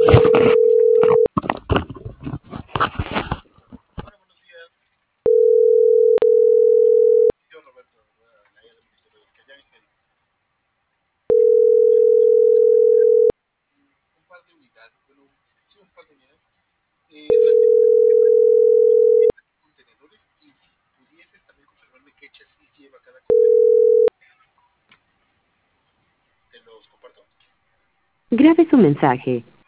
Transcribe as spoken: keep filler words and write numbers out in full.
Hola, buenos días. Yo, Roberto, de la área del Ministerio del Callao, Ingeniería. Un par de unidades, bueno, sí, un par de unidades. Eh, es una tienda de contenedores y si pudieses también confirmarme qué chasis lleva cada contenedor. Te los comparto. Grabe su mensaje.